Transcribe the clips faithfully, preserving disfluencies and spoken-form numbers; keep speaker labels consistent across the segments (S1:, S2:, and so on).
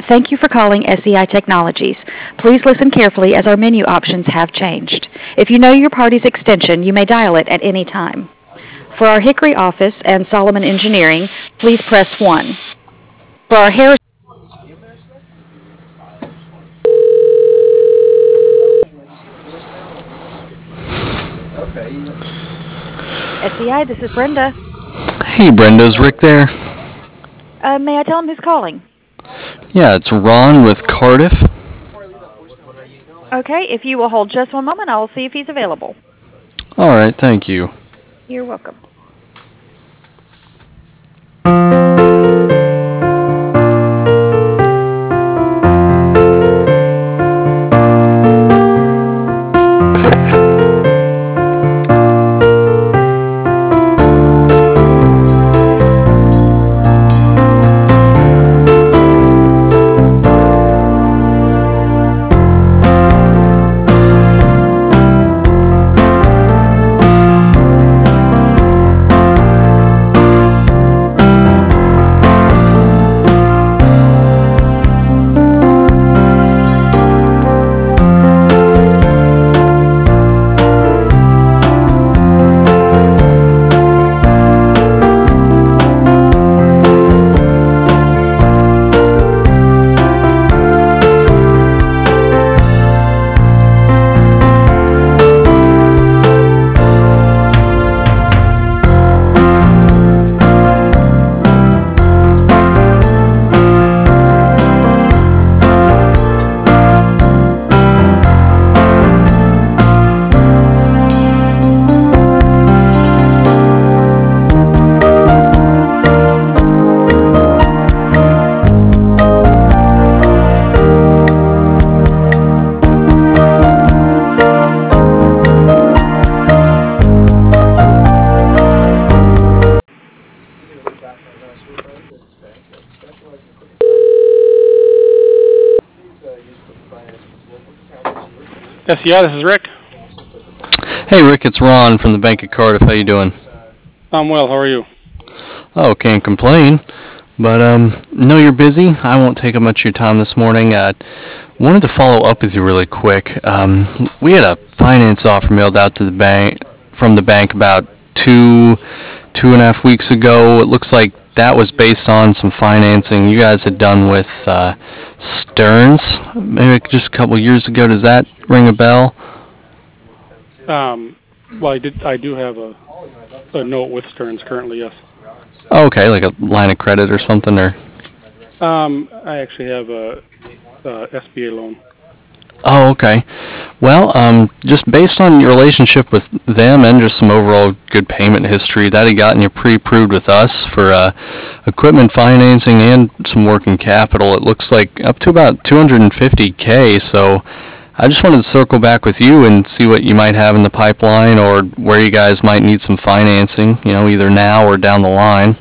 S1: Thank you for calling S E I Technologies. Please listen carefully as our menu options have changed. If you know your party's extension, you may dial it at any time. For our Hickory office and Solomon Engineering, please press one. For our Harris S E I, this is Brenda.
S2: Hey Brenda, is Rick there?
S1: Uh, may I tell him who's calling?
S2: Yeah, it's Ron with Cardiff.
S1: Okay, if you will hold just one moment, I will see if he's available.
S2: Alright, thank you.
S1: You're welcome.
S3: S E I, this is Rick.
S2: Hey Rick, it's Ron from the Bank of Cardiff. How you doing?
S3: I'm well. How are you?
S2: Oh, can't complain. But, um, know you're busy. I won't take up much of your time this morning. Uh, wanted to follow up with you really quick. Um, we had a finance offer mailed out to the bank from the bank about two, two and a half weeks ago. It looks like that was based on some financing you guys had done with uh, Stearns, maybe just a couple years ago. Does that ring a bell?
S3: Um, well, I did. I do have a, a note with Stearns currently. Yes.
S2: Oh, okay, like a line of credit or something, or.
S3: Um, I actually have a, a S B A loan.
S2: Oh, okay. Well, um, just based on your relationship with them and just some overall good payment history, that had gotten you pre-approved with us for uh, equipment financing and some working capital. It looks like up to about two hundred fifty K, so I just wanted to circle back with you and see what you might have in the pipeline or where you guys might need some financing, you know, either now or down the line.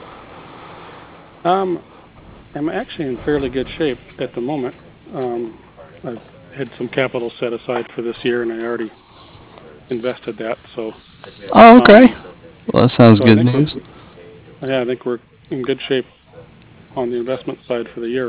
S3: Um, I'm actually in fairly good shape at the moment. Um, I've had some capital set aside for this year, and I already invested that. So.
S2: Oh, okay.
S3: Um,
S2: Well, that sounds
S3: so
S2: good news.
S3: Yeah, I think we're in good shape on the investment side for the year.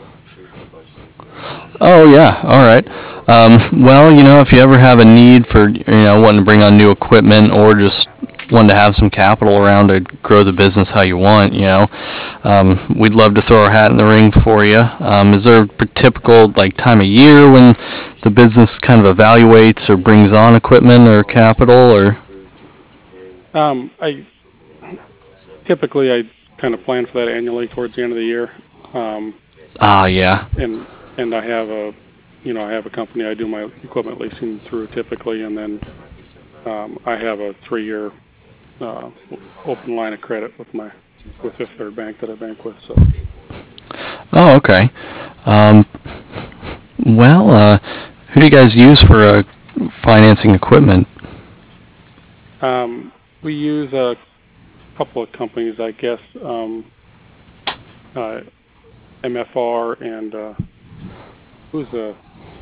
S2: Oh yeah, all right. Um, well, you know, if you ever have a need for, you know, wanting to bring on new equipment or just wanting to have some capital around to grow the business how you want, you know, um, we'd love to throw our hat in the ring for you. Um, is there a typical like time of year when the business kind of evaluates or brings on equipment or capital, or?
S3: Um, I typically I kind of plan for that annually towards the end of the year. Um,
S2: ah, yeah.
S3: And and I have a, you know, I have a company I do my equipment leasing through typically, and then um, I have a three-year uh, open line of credit with my with Fifth Third Bank that I bank with. So.
S2: Oh, okay. Um, well, uh, who do you guys use for uh, financing equipment?
S3: Um, we use a couple of companies, I guess. Um, uh, M F R and uh, who's a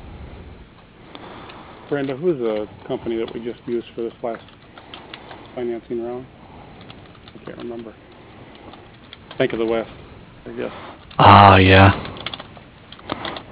S3: Brenda? Who's a company that we just used for this last financing round? I can't remember. Bank of the West, I guess.
S2: Ah, yeah.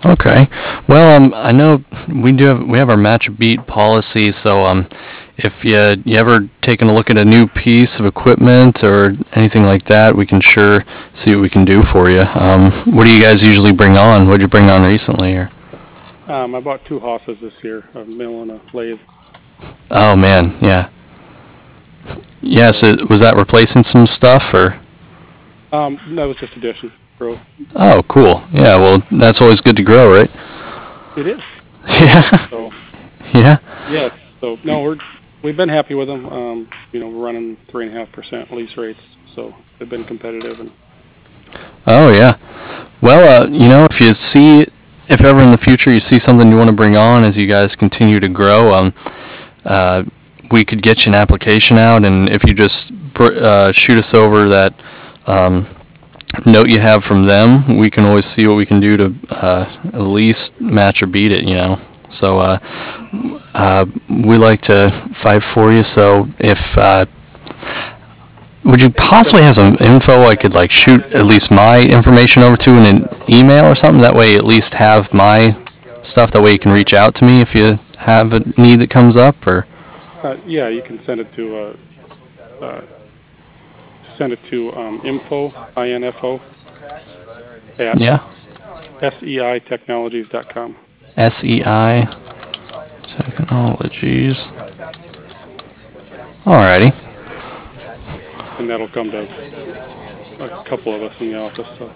S2: Okay. Well, um, I know we do have we have our match beat policy, so um, if you you ever taken a look at a new piece of equipment or anything like that, we can sure see what we can do for you. Um, what do you guys usually bring on? What did you bring on recently? Or
S3: Um, I bought two hosses this year, a mill and a lathe.
S2: oh man, yeah, yeah. So was that replacing some stuff or?
S3: Um, that was just addition growth.
S2: Oh, cool. Yeah. Well, that's always good to grow, right?
S3: It is.
S2: Yeah.
S3: So
S2: Yeah.
S3: yes. So no, we're we've been happy with them. Um, you know, we're running three and a half percent lease rates, so they've been competitive. And
S2: Oh yeah. Well, uh, you know, if you see, if ever in the future you see something you want to bring on as you guys continue to grow, um, uh, we could get you an application out, and if you just br- uh, shoot us over that um, note you have from them, we can always see what we can do to uh, at least match or beat it. You know. So uh, uh, we like to fight for you. So if uh, would you possibly have some info I could like shoot at least my information over to in an email or something? That way, at least have my stuff. That way, you can reach out to me if you have a need that comes up. Or
S3: uh, yeah, you can send it to uh, uh, send it to um, info info at
S2: yeah,
S3: sei technologies dot com.
S2: S E I Technologies. Alrighty.
S3: And that'll come to a couple of us in the office. So.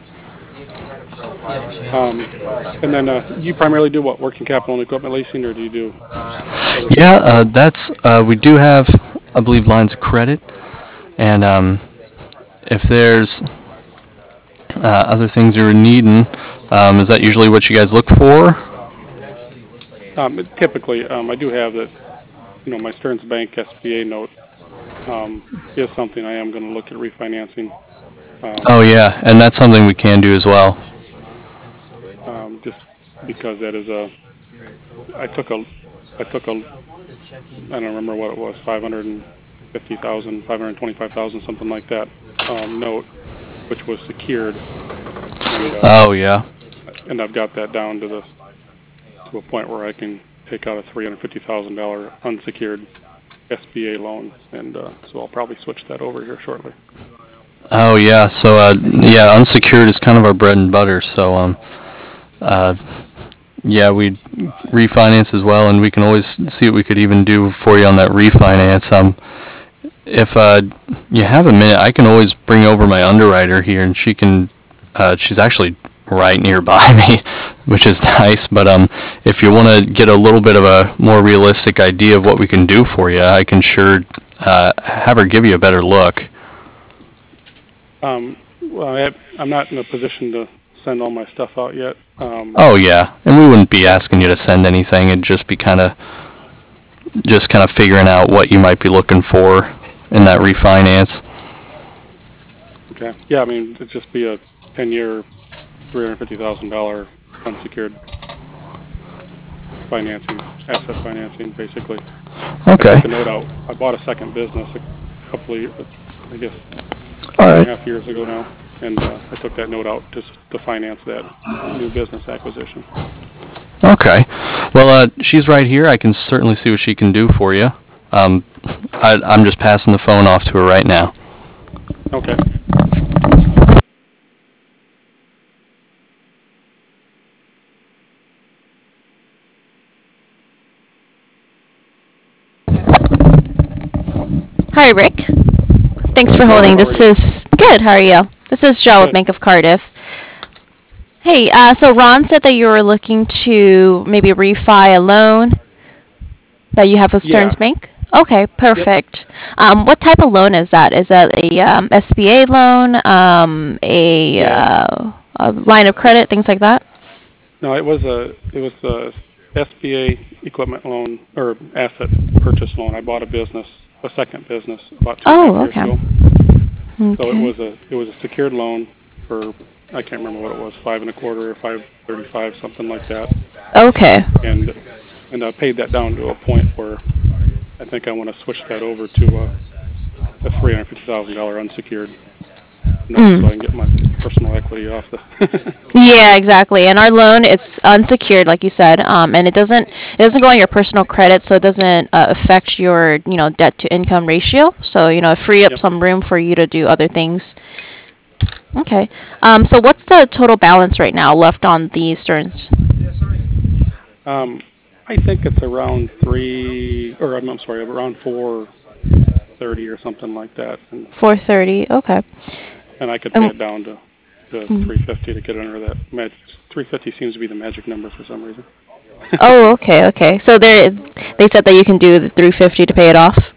S3: Um, and then uh, you primarily do what? Working capital and equipment leasing, or do you do?
S2: Yeah, uh, that's uh, we do have, I believe, lines of credit, and um, if there's uh, other things you're needing, um, is that usually what you guys look for?
S3: Um, typically, um, I do have that. You know, my Stearns Bank S B A note um, is something I am going to look at refinancing. Um,
S2: Oh yeah, and that's something we can do as well.
S3: Um, just because that is a, I took a, I took a, I don't remember what it was, five hundred fifty thousand, five hundred twenty-five thousand, something like that, um, note, which was secured. And, uh,
S2: Oh yeah.
S3: and I've got that down to the, to a point where I can take out a three hundred fifty thousand dollars unsecured S B A loan, and uh, so I'll probably switch that over here shortly.
S2: Oh yeah. So uh, yeah, unsecured is kind of our bread and butter. So um, uh, yeah, we refinance as well, and we can always see what we could even do for you on that refinance. Um, if uh, you have a minute, I can always bring over my underwriter here, and she can. Uh, she's actually right nearby me, which is nice. But um, if you want to get a little bit of a more realistic idea of what we can do for you, I can sure uh, have her give you a better look.
S3: Um, well, I have, I'm not in a position to send all my stuff out yet. Um,
S2: Oh yeah, and we wouldn't be asking you to send anything. It'd just be kind of, just kind of figuring out what you might be looking for in that refinance.
S3: Okay. Yeah, I mean, it'd just be a ten-year, three hundred fifty thousand dollars unsecured financing, asset financing, basically.
S2: Okay.
S3: I took a note out. I bought a second business a couple of years, I guess,
S2: All
S3: two and
S2: right.
S3: a half years ago now, and uh, I took that note out just to finance that new business acquisition.
S2: Okay. Well, uh, she's right here. I can certainly see what she can do for you. Um, I, I'm just passing the phone off to her right now.
S3: Okay.
S4: Hi, Rick. Thanks for holding. This is good. How are you? This is Joe with Bank of Cardiff. Hey, uh, so Ron said that you were looking to maybe refi a loan that you have with Stearns
S3: Yeah.
S4: Bank. Okay, perfect. Um, what type of loan is that? Is that a um, S B A loan, um, a,
S3: Yeah.
S4: uh, a line of credit, things like that?
S3: No, it was a it was a S B A equipment loan or asset purchase loan. I bought a business, a second business, about two
S4: Oh,
S3: and a half
S4: okay.
S3: years ago. So it
S4: Okay.
S3: was a it was a secured loan for, I can't remember what it was, five and a quarter or five thirty-five, something like that.
S4: Okay.
S3: And and I paid that down to a point where I think I want to switch that over to a, a three hundred fifty thousand dollars unsecured note
S4: Mm.
S3: so I can get my personal equity off the.
S4: Yeah, exactly. And our loan, it's unsecured, like you said, um, and it doesn't it doesn't go on your personal credit, so it doesn't uh, affect your you know debt to income ratio. So you know, free up
S3: Yep.
S4: some room for you to do other things. Okay. Um, so what's the total balance right now left on the Stearns?
S3: Um, I think it's around three, or I'm, I'm sorry, around four thirty or something like that, and
S4: Four thirty. Okay.
S3: and I could pay
S4: Um,
S3: it down to to
S4: mm.
S3: three fifty to get under that. Mag- three fifty seems to be the magic number for some reason.
S4: Oh, okay, okay. So they they said that you can do the three fifty to pay it off.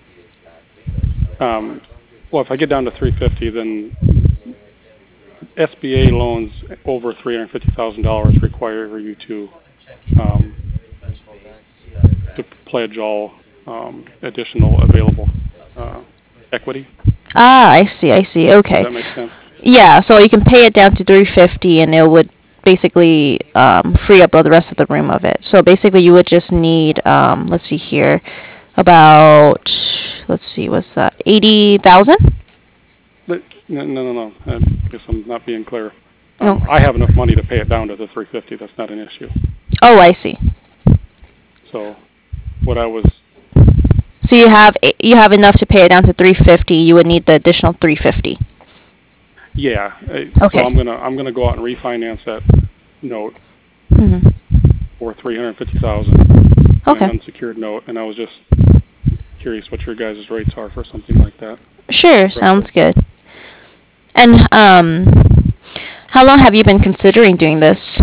S3: Um, well, if I get down to three fifty, then S B A loans over three hundred fifty thousand dollars require you to um, to pledge all um, additional available uh, equity.
S4: Ah, I see, I see.
S3: Does
S4: Okay.
S3: that make sense?
S4: Yeah, so you can pay it down to three fifty, and it would basically um, free up the rest of the room of it. So basically, you would just need, um, let's see here, about, let's see, what's that, eighty thousand?
S3: But no, no, no, no. I guess I'm not being clear.
S4: Oh.
S3: Um, I have enough money to pay it down to the three fifty. That's not an issue.
S4: Oh, I see.
S3: So, what I was,
S4: So you have you have enough to pay it down to three fifty. You would need the additional three fifty.
S3: yeah. I,
S4: Okay.
S3: So I'm gonna I'm gonna go out and refinance that note
S4: Mm-hmm.
S3: for three hundred fifty thousand.
S4: Okay.
S3: An unsecured note, and I was just curious what your guys' rates are for something like that.
S4: Sure, sounds good. And um, how long have you been considering doing this?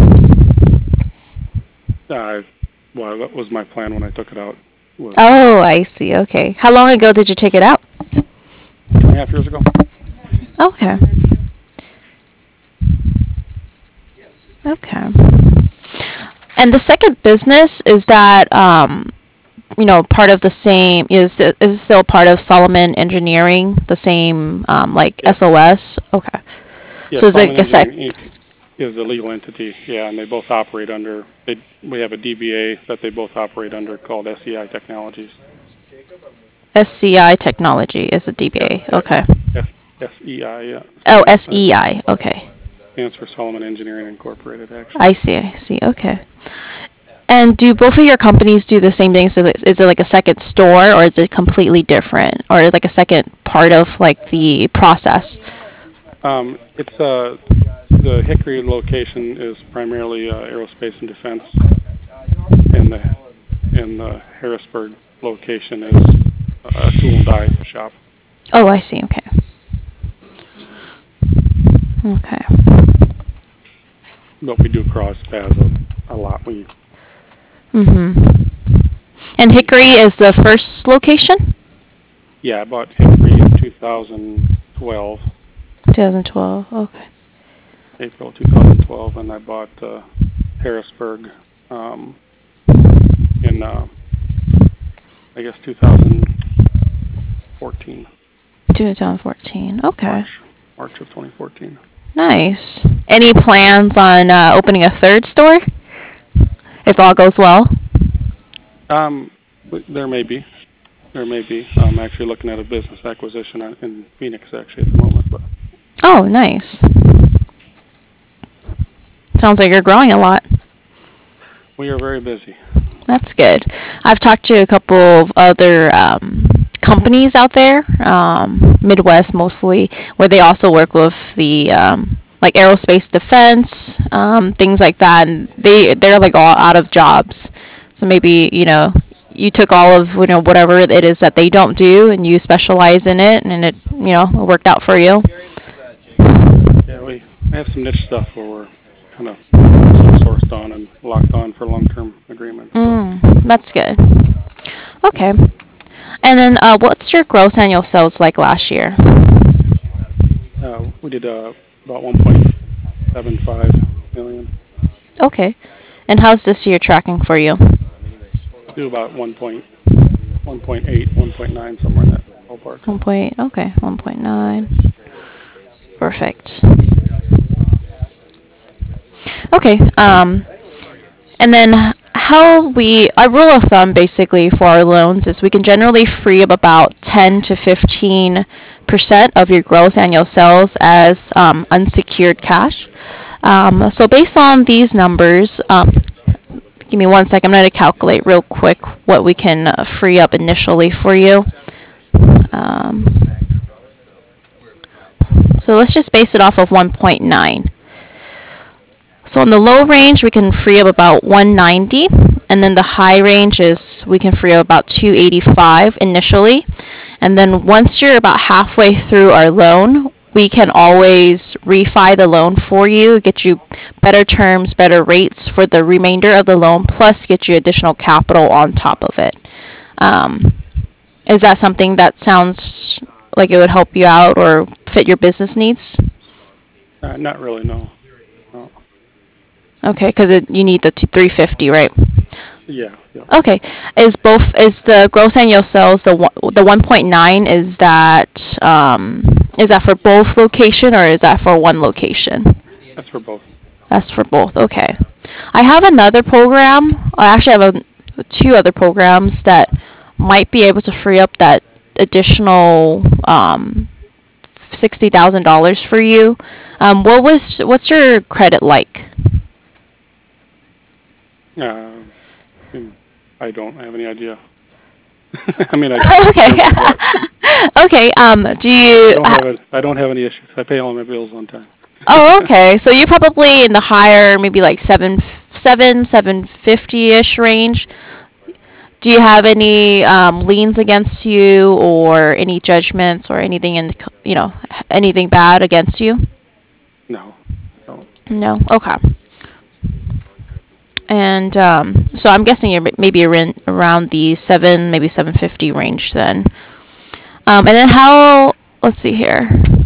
S3: Uh, well, that was my plan when I took it out. Was
S4: Oh, I see. Okay. How long ago did you take it out?
S3: two and a half years ago.
S4: Okay. Okay. And the second business, is that um, you know, part of the same, is it- is it still part of Solomon Engineering, the same um, like
S3: Yes.
S4: S O S? Okay.
S3: Yeah,
S4: So is it
S3: Solomon
S4: like a sec-
S3: Engineering Incorporated is a legal entity, yeah, and they both operate under, they, we have a D B A that they both operate under called S E I Technologies.
S4: S C I Technology is a D B A.
S3: Yeah.
S4: Okay.
S3: S- SEI, yeah.
S4: Oh,
S3: Uh,
S4: S E I. Okay.
S3: Stands for Solomon Engineering Incorporated, actually.
S4: I see. I see. Okay. And do both of your companies do the same thing? So is it like a second store, or is it completely different, or like a second part of like the process?
S3: Um, it's, uh, the Hickory location is primarily uh, aerospace and defense, and the, and the Harrisburg location is a tool and die shop.
S4: Oh, I see. Okay. Okay.
S3: But we do cross paths a, a lot. We,
S4: Mhm. And Hickory is the first location?
S3: yeah, I bought Hickory in two thousand twelve,
S4: twenty twelve. Okay.
S3: April two thousand twelve, and I bought uh, Harrisburg um, in, uh, I guess, two thousand fourteen,
S4: twenty fourteen. Okay.
S3: March, March of twenty fourteen.
S4: Nice. Any plans on uh, opening a third store? If all goes well?
S3: Um, w- there may be. There may be. I'm actually looking at a business acquisition in in Phoenix, actually, at the moment. But
S4: Oh, nice. Sounds like you're growing a lot.
S3: we are very busy.
S4: That's good. I've talked to a couple of other um, companies out there, um, Midwest mostly, where they also work with the um, like aerospace defense, um, things like that, and they they're like all out of jobs. So maybe you know you took all of you know whatever it is that they don't do, and you specialize in it, and it you know it worked out for you.
S3: Yeah, we have some niche stuff where we're kind of sourced on and locked on for long-term agreements. So,
S4: Mm, that's good. Okay. And then, uh, what's your gross annual sales like last year?
S3: uh, we did uh, about one point seven five million.
S4: Okay. And how's this year tracking for you?
S3: Do about one point one point eight, one point nine, somewhere in that ballpark.
S4: One point. Okay, one point nine. Perfect. Okay. Um, and then how we a rule of thumb basically for our loans is we can generally free up about ten to fifteen percent of your gross annual sales as um, unsecured cash. Um, so based on these numbers, um, give me one second. I'm going to calculate real quick what we can uh, free up initially for you. Um, so let's just base it off of one point nine. So on the low range, we can free up about one ninety, and then the high range is we can free up about two eighty-five initially. And then once you're about halfway through our loan, we can always refi the loan for you, get you better terms, better rates for the remainder of the loan, plus get you additional capital on top of it. Um, is that something that sounds like it would help you out or fit your business needs?
S3: Uh, not really, no. no.
S4: Okay, because you need the t- three fifty, right?
S3: Yeah, yeah.
S4: Okay. Is both is the gross annual sales the one, the one point nine, is that um is that for both location or is that for one location?
S3: That's for both.
S4: That's for both. Okay. I have another program. I actually have a, two other programs that might be able to free up that additional um sixty thousand dollars for you. Um, what was what's your credit like?
S3: Uh, I don't have any idea. I mean, I
S4: okay. Okay. Um, do you?
S3: I don't, have a, I don't have any issues. I pay all my bills on time.
S4: Oh, okay. So you're probably in the higher, maybe like seven, seven, seven fifty-ish range. Do you have any um, liens against you, or any judgments, or anything in, the, you know, anything bad against you?
S3: No. No.
S4: No. Okay. And um, so I'm guessing you're maybe around around the seven, maybe seven fifty range then. Um, and then how? Let's see here.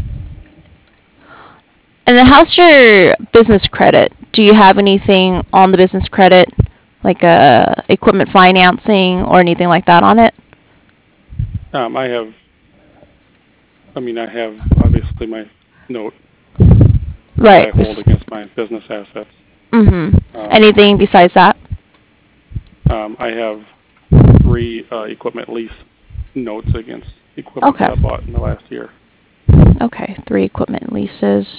S4: And then how's your business credit? Do you have anything on the business credit, like uh, equipment financing or anything like that on it?
S3: Um, I have. I mean, I have obviously my note
S4: Right.
S3: that I hold against my business assets.
S4: Mm-hmm.
S3: Um,
S4: Anything besides that?
S3: Um, I have three uh, equipment lease notes against equipment
S4: Okay.
S3: that I bought in the last year.
S4: Okay, three equipment leases.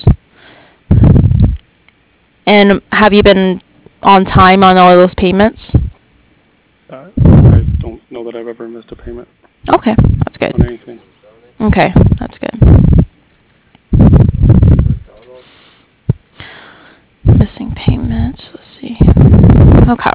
S4: And have you been on time on all of those payments?
S3: Uh, I don't know that I've ever missed a payment
S4: Okay, that's good.
S3: on anything.
S4: Okay, that's good. Missing payments. Let's see. Okay.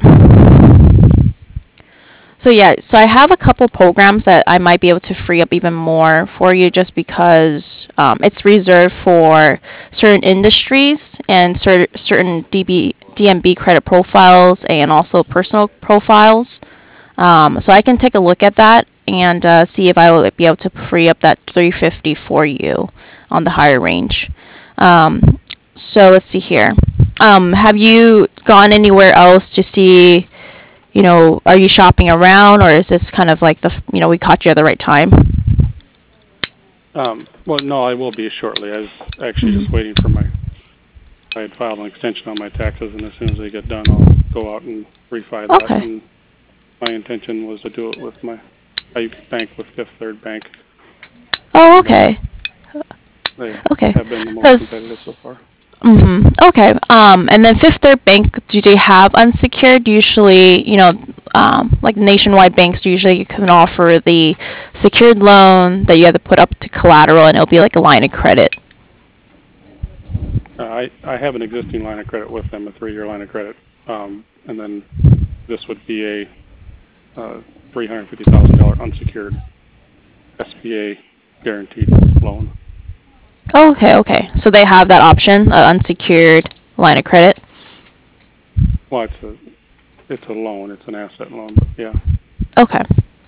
S4: So yeah, so I have a couple programs that I might be able to free up even more for you, just because um, it's reserved for certain industries and cer- certain D B, D M B credit profiles and also personal profiles. Um, so I can take a look at that and uh, see if I will be able to free up that three fifty for you on the higher range. Um, so let's see here. Um, have you gone anywhere else to see, you know, are you shopping around, or is this kind of like the, you know, we caught you at the right time?
S3: Um, well, no, I will be shortly. I was actually just waiting for my. I had filed an extension on my taxes, and as soon as they get done, I'll go out and refi that.
S4: Okay.
S3: And my intention was to do it with my. I bank with Fifth Third Bank.
S4: Oh, okay.
S3: They
S4: Okay.
S3: have been the most
S4: 'Cause-
S3: competitive so far.
S4: Mm-hmm. Okay. Um, and then Fifth Third Bank, do they have unsecured? Usually, you know, um, like nationwide banks usually can offer the secured loan that you have to put up to collateral, and it'll be like a line of credit.
S3: Uh, I I have an existing line of credit with them, a three-year line of credit, um, and then this would be a uh, three hundred fifty thousand dollar unsecured S B A guaranteed loan.
S4: Oh, okay, okay. So they have that option, uh, unsecured line of credit.
S3: Well, it's a it's a loan, it's an asset loan, but yeah.
S4: Okay.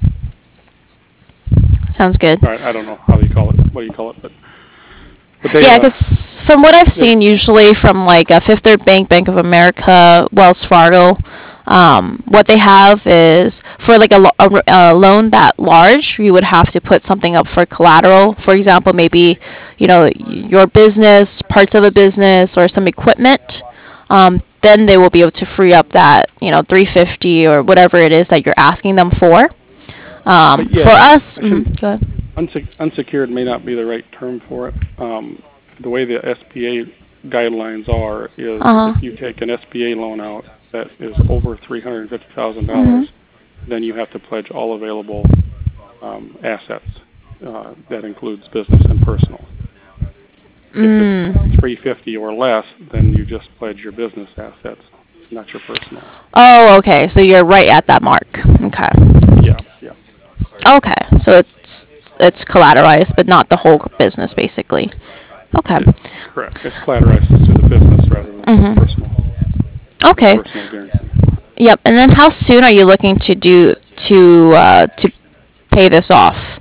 S4: Sounds good.
S3: All right, I don't know how you call it, what do you call it, but but they,
S4: Yeah,
S3: uh,
S4: because from what I've seen, usually from like uh, Fifth Third Bank, Bank of America, Wells Fargo, um, what they have is for like a, lo- a, a loan that large, you would have to put something up for collateral. For example, maybe, you know, your business, parts of a business, or some equipment. Um, then they will be able to free up that, you know, three fifty or whatever it is that you're asking them for. Um,
S3: But yeah,
S4: for us,
S3: I shouldn't-
S4: mhm, go ahead.
S3: Unse- unsecured may not be the right term for it. Um, the way the S B A guidelines are is
S4: Uh-huh.
S3: if you take an S B A loan out that is over three hundred fifty thousand
S4: Mhm.
S3: dollars, then you have to pledge all available um, assets. Uh, that includes business and personal. If
S4: Mm.
S3: it's three fifty or less, then you just pledge your business assets, not your personal.
S4: Oh, okay. So you're right at that mark. Okay.
S3: Yeah, yeah.
S4: Okay. So it's it's collateralized, but not the whole business, basically. Okay.
S3: It's correct. It's collateralized to the business rather than
S4: Mhm.
S3: personal.
S4: Okay.
S3: Personal guarantee.
S4: Yep. And then how soon are you looking to do to uh, to pay this off?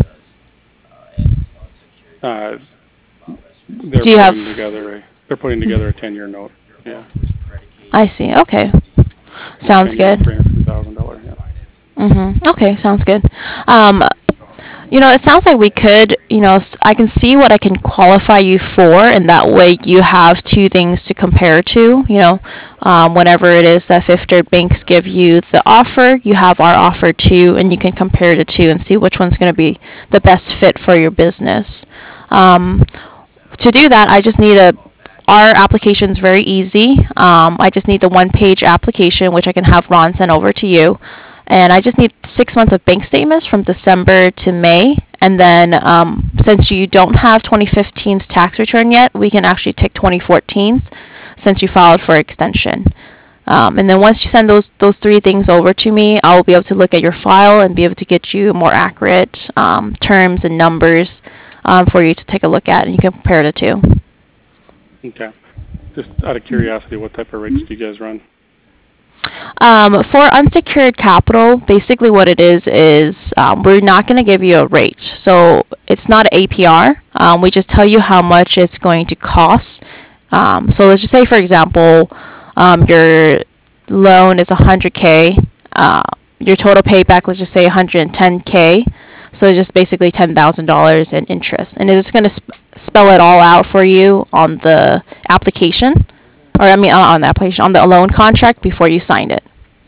S3: Uh, they're
S4: Do you
S3: putting
S4: have?
S3: together a they're putting together a ten year note. Yeah,
S4: I see. Okay. Sounds
S3: ten year,
S4: good.
S3: three hundred thousand dollars. Yeah.
S4: Mhm. Okay, sounds good. Um, you know, it sounds like we could, you know, s- I can see what I can qualify you for, and that way you have two things to compare to. You know, um, whenever it is that Fifth Third Banks give you the offer, you have our offer too, and you can compare the two and see which one's going to be the best fit for your business. Um, to do that, I just need a our application is very easy. Um, I just need the one page application, which I can have Ron send over to you. And I just need six months of bank statements from December to May. And then um, since you don't have twenty fifteen's tax return yet, we can actually take twenty fourteen's since you filed for extension. Um, and then once you send those those three things over to me, I will be able to look at your file and be able to get you more accurate um, terms and numbers um, for you to take a look at, and you can compare the two.
S3: Okay. Just out of curiosity, what type of rates do you guys run?
S4: Um, for unsecured capital, basically what it is is um, we're not going to give you a rate. So it's not an A P R. Um, we just tell you how much it's going to cost. Um, so let's just say, for example, um, your loan is one hundred K. Uh, your total payback, let's just say one hundred ten K. So it's just basically ten thousand dollars in interest. And it's going to sp- spell it all out for you on the application. Or, I mean, uh, on the application, on the loan contract before you signed it.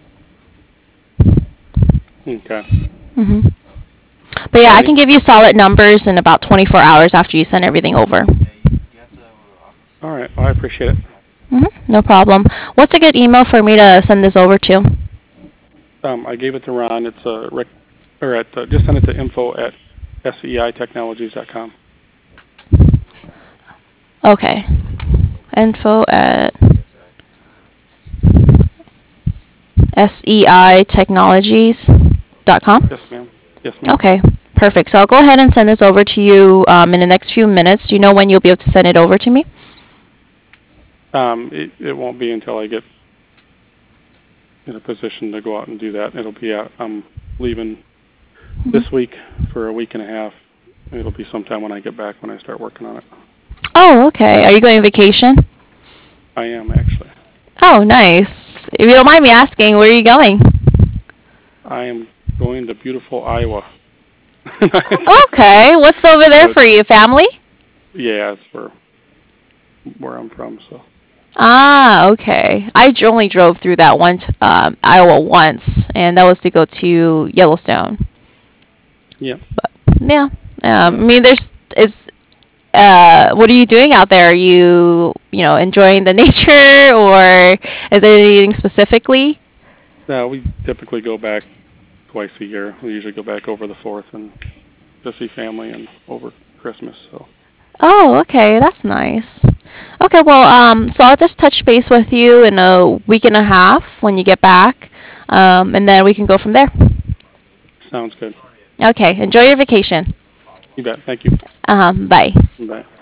S3: Okay.
S4: hmm But yeah, I can give you solid numbers in about twenty-four hours after you send everything over.
S3: All right. Well, I appreciate it.
S4: hmm No problem. What's a good email for me to send this over to?
S3: Um, I gave it to Ron. It's uh, rec- or at uh, just send it to info at seitechnologies dot com.
S4: Okay. Info at seitechnologies dot com.
S3: Yes, ma'am. Yes, ma'am.
S4: Okay, perfect. So I'll go ahead and send this over to you um, in the next few minutes. Do you know when you'll be able to send it over to me?
S3: Um, it, it won't be until I get in a position to go out and do that. It'll be out. I'm leaving this week for a week and a half. It'll be sometime when I get back when I start working on it.
S4: Oh, okay. Are you going on vacation?
S3: I am actually.
S4: Oh, nice. If you don't mind me asking, where are you going?
S3: I am going to beautiful Iowa.
S4: Okay. What's over there for you? Family?
S3: Yeah, it's where where I'm from. So.
S4: Ah, okay. I j- only drove through that one t- um, Iowa once, and that was to go to Yellowstone.
S3: Yeah.
S4: Yeah. Um, I mean, there's is. Uh, what are you doing out there? Are you, you know, enjoying the nature, or is there anything specifically?
S3: No, we typically go back twice a year. We usually go back over the fourth and to see family and over Christmas. So.
S4: Oh, okay, that's nice. Okay, well, um, so I'll just touch base with you in a week and a half when you get back, um, and then we can go from there.
S3: Sounds good.
S4: Okay, enjoy your vacation.
S3: You bet. Thank you.
S4: Um, bye.
S3: Bye.